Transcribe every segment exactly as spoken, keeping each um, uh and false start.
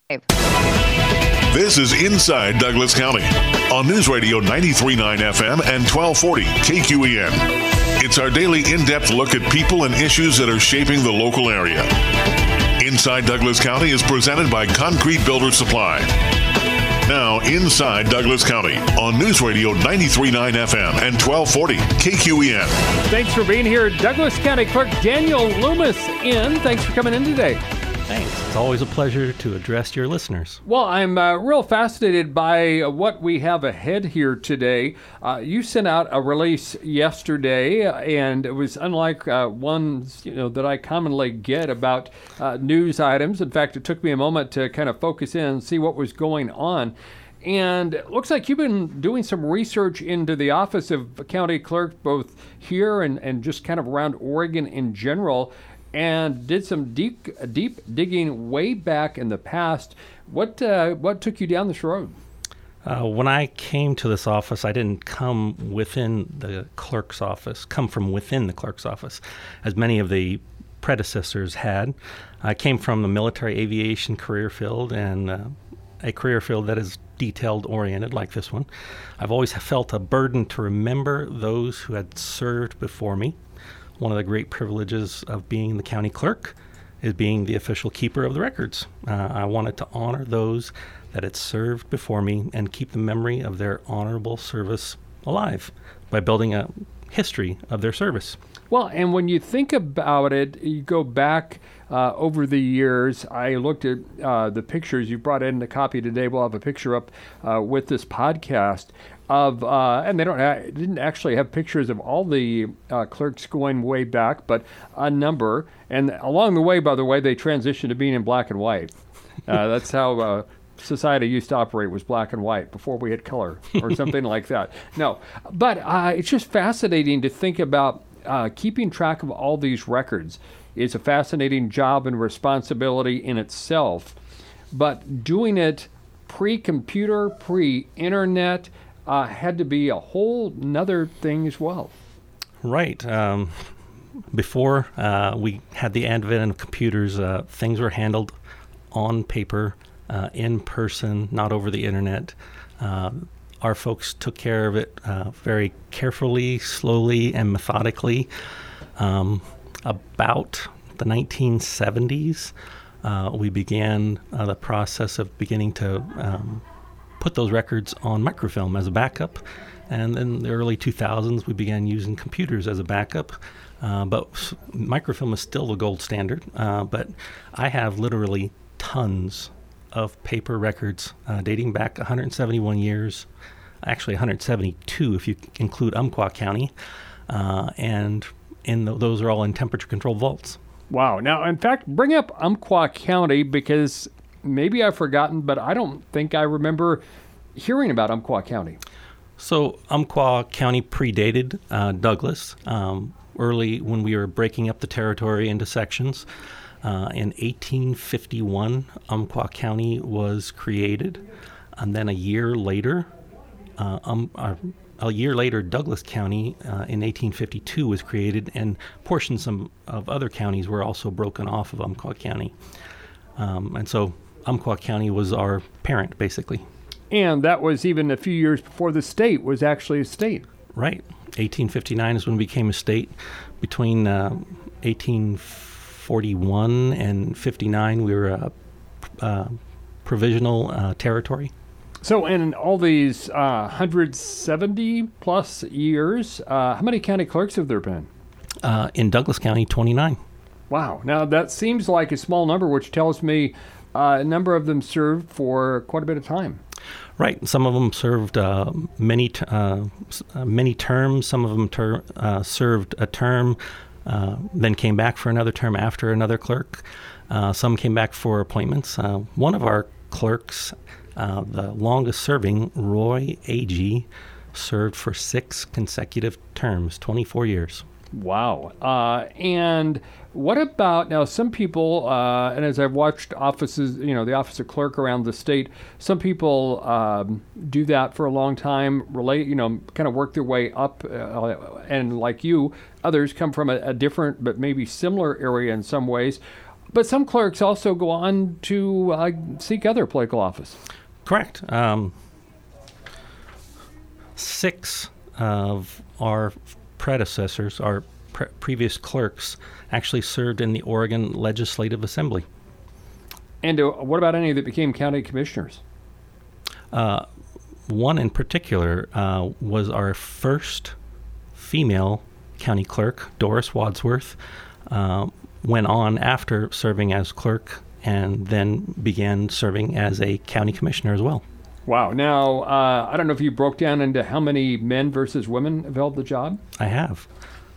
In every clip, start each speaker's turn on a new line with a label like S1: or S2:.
S1: This is Inside Douglas County on News Radio ninety-three point nine F M and twelve forty K Q E N. It's our daily in-depth look at people and issues that are shaping the local area. Inside Douglas County is presented by Concrete Builder Supply. Now, Inside Douglas County on News Radio ninety-three point nine F M and twelve forty K Q E N.
S2: Thanks for being here. Douglas County Clerk Daniel Loomis in. Thanks for coming in today.
S3: Thanks. It's always a pleasure to address your listeners.
S2: Well, I'm uh, real fascinated by uh, what we have ahead here today. Uh, you sent out a release yesterday, uh, and it was unlike uh, ones you know that I commonly get about uh, news items. In fact, it took me a moment to kind of focus in and see what was going on. And it looks like you've been doing some research into the office of county clerk, both here and, and just kind of around Oregon in general, and did some deep deep digging way back in the past. What uh, what took you down this road?
S3: Uh, when I came to this office, I didn't come within the clerk's office, come from within the clerk's office, as many of the predecessors had. I came from the military aviation career field, and uh, a career field that is detailed-oriented like this one. I've always felt a burden to remember those who had served before me. One of the great privileges of being the county clerk is being the official keeper of the records. Uh, I wanted to honor those that had served before me and keep the memory of their honorable service alive by building a history of their service.
S2: Well, and when you think about it, you go back uh, over the years. I looked at uh, the pictures. You brought in the copy today. We'll have a picture up uh, with this podcast of, uh, and they don't ha- didn't actually have pictures of all the uh, clerks going way back, but a number. And along the way, by the way, they transitioned to being in black and white. Uh, that's how uh, society used to operate, was black and white before we had color or something like that. No, but uh, it's just fascinating to think about uh, keeping track of all these records. It's a fascinating job and responsibility in itself, but doing it pre-computer, pre-internet, uh, had to be a whole nother thing as well.
S3: Right. Um, before uh, we had the advent of computers, uh, things were handled on paper, uh, in person, not over the internet. Uh, our folks took care of it uh, very carefully, slowly, and methodically. Um, about the nineteen seventies, uh, we began uh, the process of beginning to um, put those records on microfilm as a backup. And in the early two thousands, we began using computers as a backup. Uh, but microfilm is still the gold standard. Uh, but I have literally tons of paper records uh, dating back one hundred seventy-one years, actually one hundred seventy-two if you include Umpqua County. Uh, and in the, those are all in temperature-controlled vaults.
S2: Wow. Now, in fact, bring up Umpqua County, because maybe I've forgotten, but I don't think I remember hearing about Umpqua County.
S3: So Umpqua County predated uh, Douglas. Um, early when we were breaking up the territory into sections, uh, in eighteen fifty-one, Umpqua County was created. And then a year later, uh, um, uh, a year later, Douglas County uh, in eighteen fifty-two was created, and portions of, of other counties were also broken off of Umpqua County. Um, and so Umpqua County was our parent, basically.
S2: And that was even a few years before the state was actually a state.
S3: Right. eighteen fifty-nine is when it became a state. Between uh, eighteen forty-one and fifty-nine, we were a, a provisional uh, territory.
S2: So in all these uh, one hundred seventy plus years, uh, how many county clerks have there been?
S3: Uh, in Douglas County, twenty-nine.
S2: Wow. Now that seems like a small number, which tells me uh, a number of them served for quite a bit of time.
S3: Right. Some of them served uh, many t- uh, many terms. Some of them ter- uh, served a term, uh, then came back for another term after another clerk. Uh, some came back for appointments. Uh, one of our clerks, uh, the longest serving, Roy Agee, served for six consecutive terms, twenty-four years.
S2: Wow. Uh, and what about, now some people, uh, and as I've watched offices, you know, the office of clerk around the state, some people um, do that for a long time, relate, you know, kind of work their way up. Uh, and like you, others come from a, a different but maybe similar area in some ways. But some clerks also go on to uh, seek other political office.
S3: Correct. Um, six of our predecessors, our pre- previous clerks, actually served in the Oregon Legislative Assembly.
S2: And uh, what about any that became county commissioners?
S3: Uh, one in particular uh, was our first female county clerk, Doris Wadsworth, uh, went on after serving as clerk and then began serving as a county commissioner as well.
S2: Wow. Now, uh, I don't know if you broke down into how many men versus women have held the job?
S3: I have.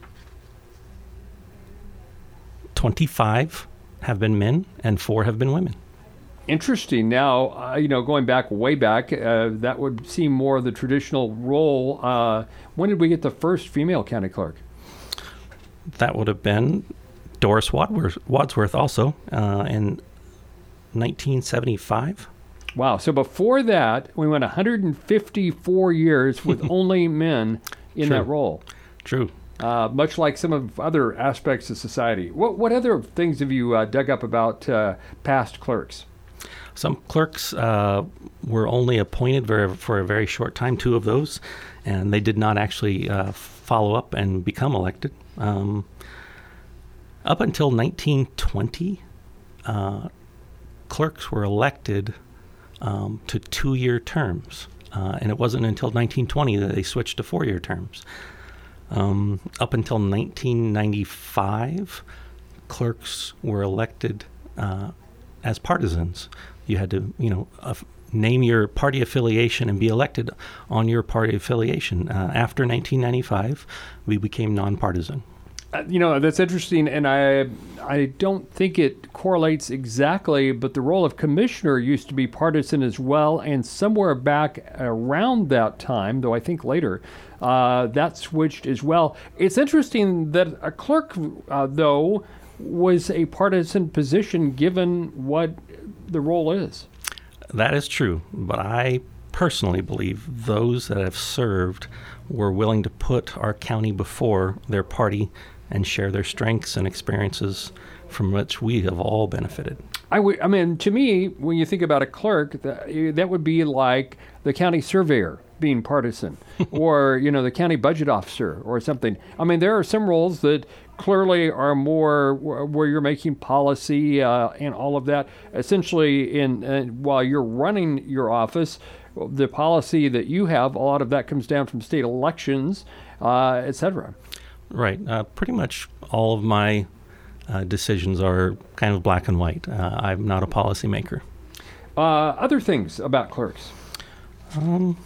S3: twenty-five have been men and four have been women.
S2: Interesting. Now, uh, you know, going back way back, uh, that would seem more of the traditional role. Uh, when did we get the first female county clerk?
S3: That would have been Doris Wadsworth, Wadsworth also uh, in nineteen seventy-five.
S2: Wow. So before that, we went one hundred fifty-four years with only men in
S3: True.
S2: that role.
S3: True.
S2: Uh, much like some of other aspects of society. What what other things have you uh, dug up about uh, past clerks?
S3: Some clerks uh, were only appointed for, for a very short time, two of those, and they did not actually uh, follow up and become elected. Um, up until nineteen twenty, uh, clerks were elected um, to two-year terms, uh, and it wasn't until nineteen twenty that they switched to four-year terms. Um, up until nineteen ninety-five, clerks were elected uh, as partisans. You had to, you know, uh, name your party affiliation and be elected on your party affiliation. Uh, after nineteen ninety-five, we became nonpartisan.
S2: Uh, you know, that's interesting, and I I don't think it correlates exactly, but the role of commissioner used to be partisan as well, and somewhere back around that time, though I think later, uh, that switched as well. It's interesting that a clerk, uh, though, was a partisan position given what the role is.
S3: That is true, but I personally believe those that have served were willing to put our county before their party and share their strengths and experiences from which we have all benefited.
S2: I, w- I mean, to me, when you think about a clerk, that, that would be like the county surveyor being partisan or, you know, the county budget officer or something. I mean, there are some roles that clearly are more where you're making policy uh, and all of that. Essentially, in uh, while you're running your office, the policy that you have, a lot of that comes down from state elections, uh, et cetera.
S3: Right. Uh, pretty much all of my uh, decisions are kind of black and white. Uh, I'm not a policymaker.
S2: Uh, other things about clerks?
S3: Um,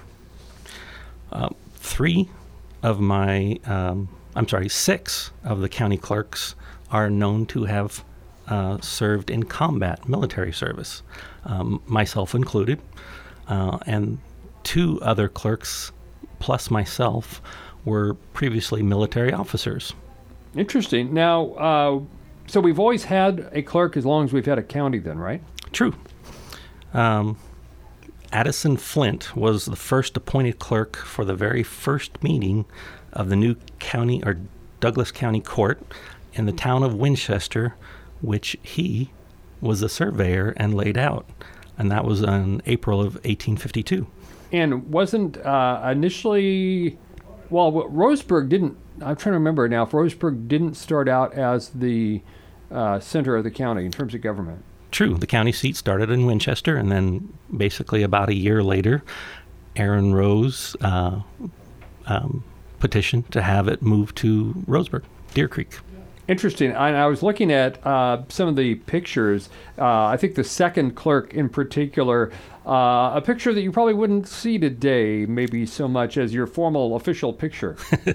S3: uh, three of my, um, I'm sorry, six of the county clerks are known to have uh, served in combat military service, um, myself included, uh, and two other clerks plus myself were previously military officers.
S2: Interesting. Now, uh, so we've always had a clerk as long as we've had a county then, right?
S3: True. Um, Addison Flint was the first appointed clerk for the very first meeting of the new county or Douglas County Court in the town of Winchester, which he was the surveyor and laid out. And that was in April of eighteen fifty-two. And
S2: wasn't uh, initially... Well, Roseburg didn't, I'm trying to remember now, if Roseburg didn't start out as the uh, center of the county in terms of government.
S3: True. The county seat started in Winchester, and then basically about a year later, Aaron Rose uh, um, petitioned to have it moved to Roseburg, Deer Creek.
S2: Interesting. I, I was looking at uh, some of the pictures. Uh, I think the second clerk in particular, uh, a picture that you probably wouldn't see today, maybe so much as your formal official picture.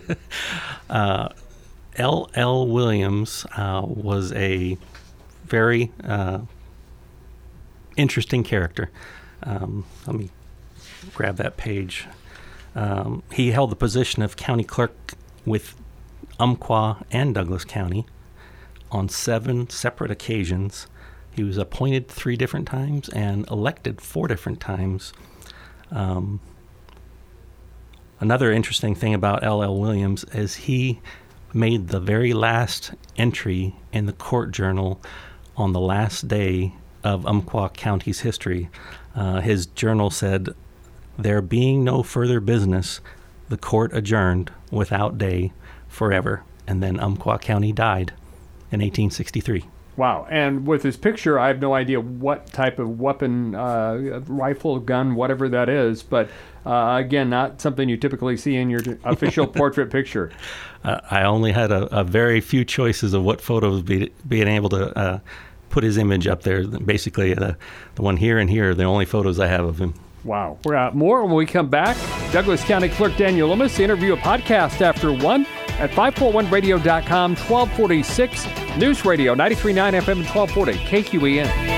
S3: uh, L L. Williams uh, was a very uh, interesting character. Um, let me grab that page. Um, he held the position of county clerk with Umpqua and Douglas County on seven separate occasions. He was appointed three different times and elected four different times. Um, another interesting thing about L L. Williams is he made the very last entry in the court journal on the last day of Umpqua County's history. Uh, his journal said, "There being no further business, the court adjourned without day forever." And then Umpqua County died in eighteen sixty-three.
S2: Wow. And with his picture, I have no idea what type of weapon, uh, rifle, gun, whatever that is. But uh, again, not something you typically see in your official portrait picture.
S3: Uh, I only had a, a very few choices of what photos be, being able to uh, put his image up there. Basically, uh, the one here and here are the only photos I have of him.
S2: Wow. We're out more when we come back. Douglas County Clerk Daniel Loomis, interview a podcast after one at five forty-one radio dot com, twelve forty-six News Radio, ninety-three point nine F M and twelve forty K Q E N.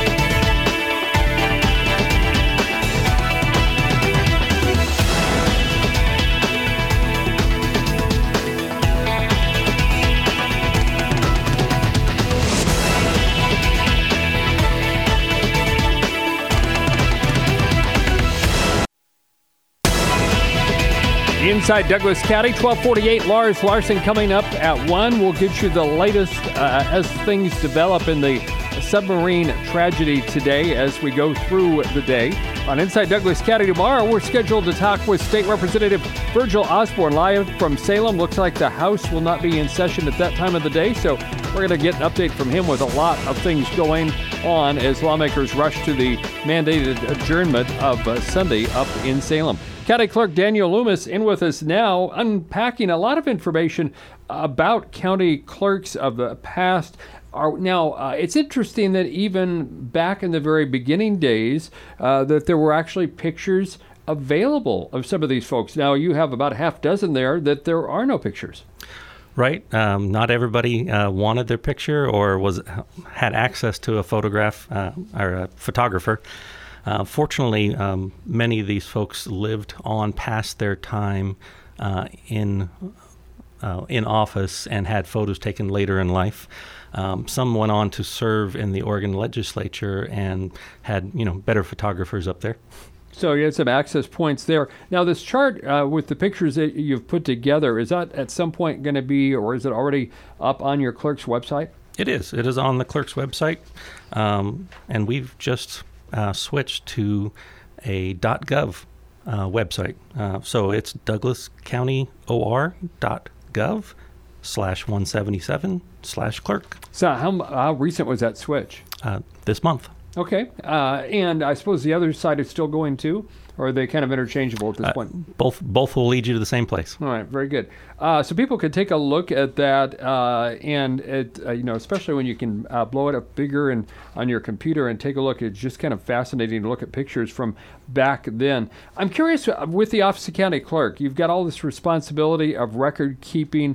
S2: Inside Douglas County, twelve forty-eight, Lars Larson coming up at one. We'll get you the latest uh, as things develop in the submarine tragedy today as we go through the day. On Inside Douglas County tomorrow, we're scheduled to talk with State Representative Virgil Osborne live from Salem. Looks like the House will not be in session at that time of the day, so we're going to get an update from him with a lot of things going on as lawmakers rush to the mandated adjournment of uh, Sunday up in Salem. County Clerk Daniel Loomis in with us now, unpacking a lot of information about county clerks of the past. Are, now, uh, it's interesting that even back in the very beginning days, uh, that there were actually pictures available of some of these folks. Now, you have about a half dozen there that there are no pictures.
S3: Right. Um, not everybody uh, wanted their picture or was had access to a photograph uh, or a photographer. Uh, fortunately, um, many of these folks lived on past their time uh, in uh, in office and had photos taken later in life. Um, some went on to serve in the Oregon legislature and had, you know, better photographers up there.
S2: So you had some access points there. Now, this chart uh, with the pictures that you've put together, is that at some point going to be, or is it already up on your clerk's website?
S3: It is. It is on the clerk's website, um, and we've just Uh, switched to a .gov uh, website. Uh, so it's douglas county o r dot gov slash one seventy-seven slash clerk.
S2: So how, how recent was that switch?
S3: Uh, this month.
S2: Okay. Uh, and I suppose the other side is still going too, or are they kind of interchangeable at this
S3: Uh,
S2: point?
S3: both both will lead you to the same place.
S2: All right, very good. Uh, so people could take a look at that, uh, and it, uh, you know, especially when you can uh, blow it up bigger and on your computer and take a look. It's just kind of fascinating to look at pictures from back then. I'm curious uh, with the Office of County Clerk, you've got all this responsibility of record keeping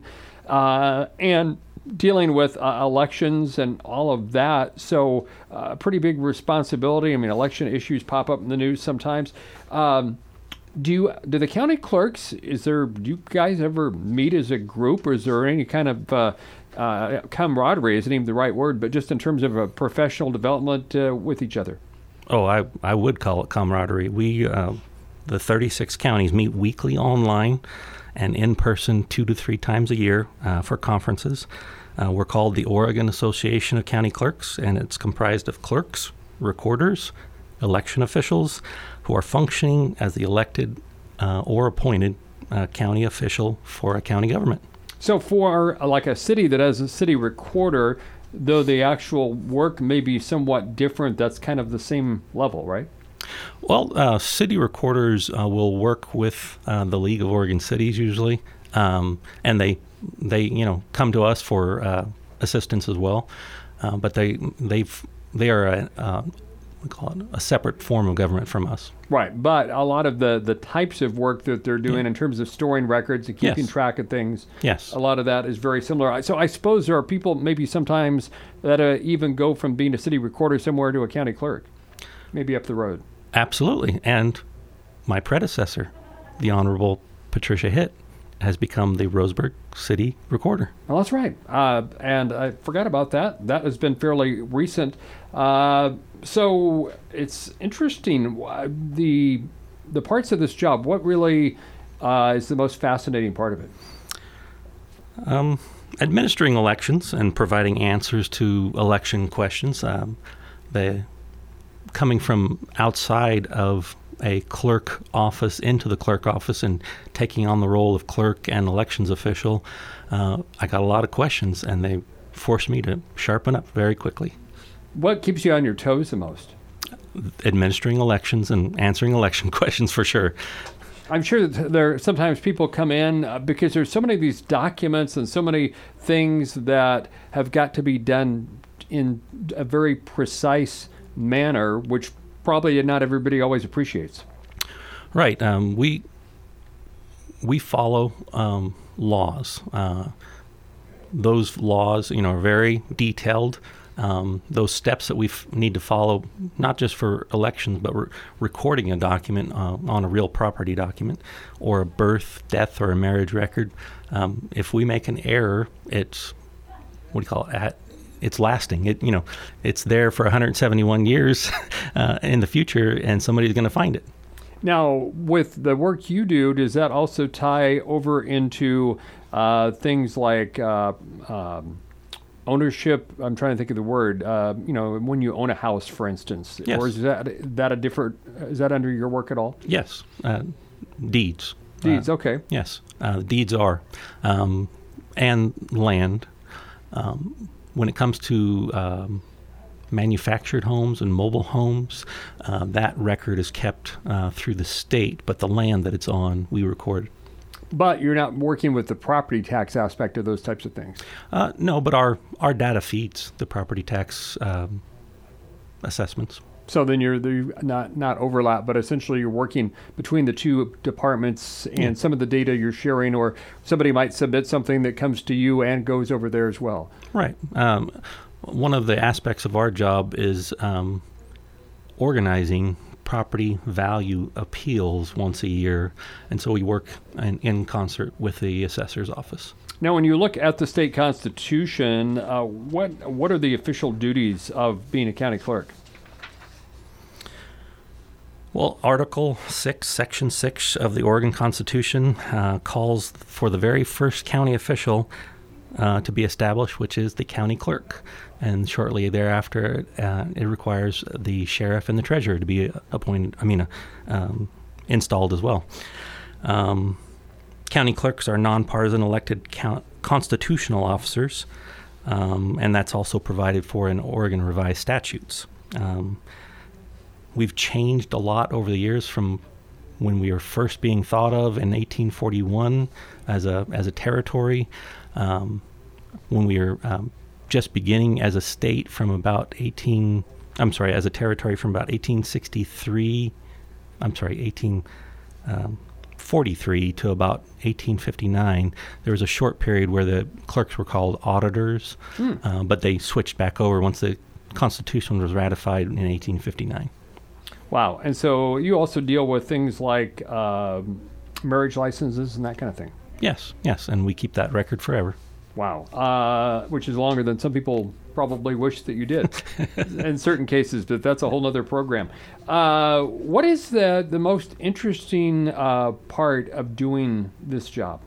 S2: uh, and dealing with uh, elections and all of that. So a uh, pretty big responsibility. I mean, election issues pop up in the news sometimes. Um, do you, do the county clerks, is there, do you guys ever meet as a group, or is there any kind of uh, uh, camaraderie, isn't even the right word, but just in terms of a professional development uh, with each other?
S3: Oh, I, I would call it camaraderie. We, uh, the thirty-six counties meet weekly online and in person two to three times a year uh, for conferences. Uh, we're called the Oregon Association of County Clerks, and it's comprised of clerks, recorders, election officials who are functioning as the elected uh, or appointed uh, county official for a county government.
S2: So for uh, like a city that has a city recorder, though the actual work may be somewhat different, that's kind of the same level, right?
S3: Well, uh, city recorders uh, will work with uh, the League of Oregon Cities usually, um, and they they you know come to us for uh, assistance as well. Uh, but they they've they are a, uh, we call it a separate form of government from us.
S2: Right, but a lot of the, the types of work that they're doing yeah. in terms of storing records and keeping
S3: yes.
S2: track of things,
S3: yes,
S2: a lot of that is very similar. So I suppose there are people maybe sometimes that uh, even go from being a city recorder somewhere to a county clerk, maybe up the road.
S3: Absolutely, and my predecessor, the Honorable Patricia Hitt, has become the Roseburg City Recorder.
S2: Well, that's right. Uh, and I forgot about that. That has been fairly recent. Uh, so it's interesting. The the parts of this job, what really uh, is the most fascinating part of it?
S3: Um, administering elections and providing answers to election questions. Um, they coming from outside of a clerk office into the clerk office and taking on the role of clerk and elections official, uh, I got a lot of questions, and they forced me to sharpen up very quickly.
S2: What keeps you on your toes the most?
S3: Administering elections and answering election questions, for sure.
S2: I'm sure that there sometimes people come in uh, because there's so many of these documents and so many things that have got to be done in a very precise manner, which probably not everybody always appreciates.
S3: Right. Um, we we follow um, laws. Uh, those laws, you know, are very detailed. Um, those steps that we f- need to follow, not just for elections, but re- recording a document uh, on a real property document, or a birth, death, or a marriage record. Um, if we make an error, it's what do you call it? At, it's lasting. It you know, it's there for one hundred seventy-one years uh, in the future, and somebody's going to find it.
S2: Now, with the work you do, does that also tie over into uh, things like uh, um, ownership? I'm trying to think of the word. Uh, you know, when you own a house, for instance,
S3: yes.
S2: Or is that that a different? Is that under your work at all?
S3: Yes, uh, deeds.
S2: Deeds.
S3: Uh,
S2: okay.
S3: Yes, uh, deeds are, um, and land. Um, when it comes to um, manufactured homes and mobile homes, uh, that record is kept uh, through the state, but the land that it's on, we record.
S2: But you're not working with the property tax aspect of those types of things.
S3: Uh, no, but our, our data feeds the property tax um, assessments.
S2: So then you're the, not not overlap, but essentially you're working between the two departments, and yeah. Some of the data you're sharing, or somebody might submit something that comes to you and goes over there as well.
S3: Right. Um, one of the aspects of our job is um, organizing property value appeals once a year, and so we work in, in concert with the assessor's office.
S2: Now, when you look at the state constitution, uh, what what are the official duties of being a county clerk?
S3: Well, Article six, Section six of the Oregon Constitution uh, calls for the very first county official uh, to be established, which is the county clerk. And shortly thereafter, uh, it requires the sheriff and the treasurer to be appointed, I mean, uh, um, installed as well. Um, county clerks are nonpartisan elected count- constitutional officers, um, and that's also provided for in Oregon revised statutes. Um, We've changed a lot over the years from when we were first being thought of in eighteen forty-one as a as a territory, um, when we were um, just beginning as a state from about eighteen. I'm sorry, as a territory from about eighteen sixty-three. I'm sorry, eighteen forty-three to about eighteen fifty-nine. There was a short period where the clerks were called auditors, hmm. uh, but they switched back over once the Constitution was ratified in eighteen fifty-nine.
S2: Wow. And so you also deal with things like uh, marriage licenses and that kind of thing?
S3: Yes, yes. And we keep that record forever.
S2: Wow. Uh, which is longer than some people probably wish that you did in certain cases, but that's a whole other program. Uh, what is the, the most interesting uh, part of doing this job?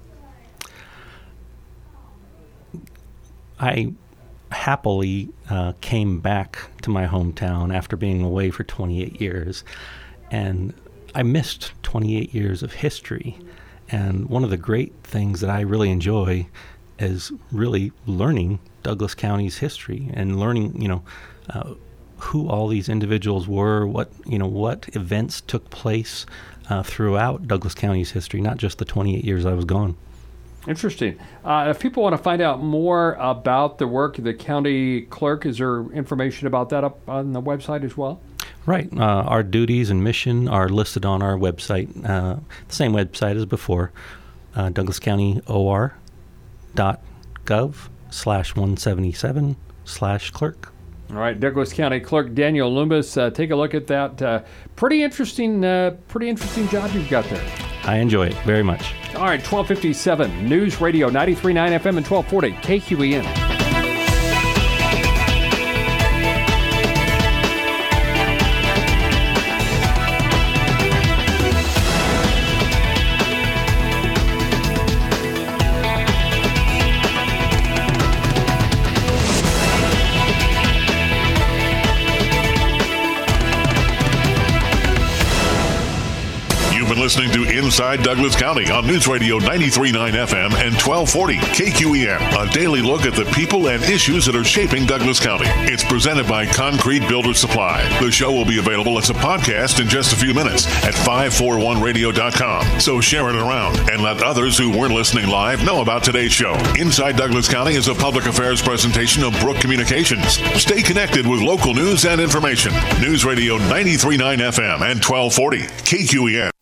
S3: I happily uh, came back to my hometown after being away for twenty-eight years, and I missed twenty-eight years of history. And one of the great things that I really enjoy is really learning Douglas County's history and learning, you know, uh, who all these individuals were, what you know, what events took place uh, throughout Douglas County's history, not just the twenty-eight years I was gone.
S2: Interesting. Uh, if people want to find out more about the work of the county clerk, is there information about that up on the website as well?
S3: Right. Uh, our duties and mission are listed on our website, uh, the same website as before, uh, Douglas County O R dot gov slash one seventy-seven slash clerk.
S2: All right, Douglas County Clerk Daniel Loomis, uh, take a look at that. Uh, pretty interesting, uh, pretty interesting job you've got there.
S3: I enjoy it very much.
S2: All right, twelve fifty-seven News Radio ninety-three point nine F M and twelve forty K Q E N.
S1: been listening to Inside Douglas County on News Radio ninety-three point nine F M and twelve forty K Q E N. A daily look at the people and issues that are shaping Douglas County. It's presented by Concrete Builder Supply. The show will be available as a podcast in just a few minutes at five forty-one radio dot com. So share it around and let others who weren't listening live know about today's show. Inside Douglas County is a public affairs presentation of Brook Communications. Stay connected with local news and information. News Radio ninety-three point nine F M and twelve forty K Q E N.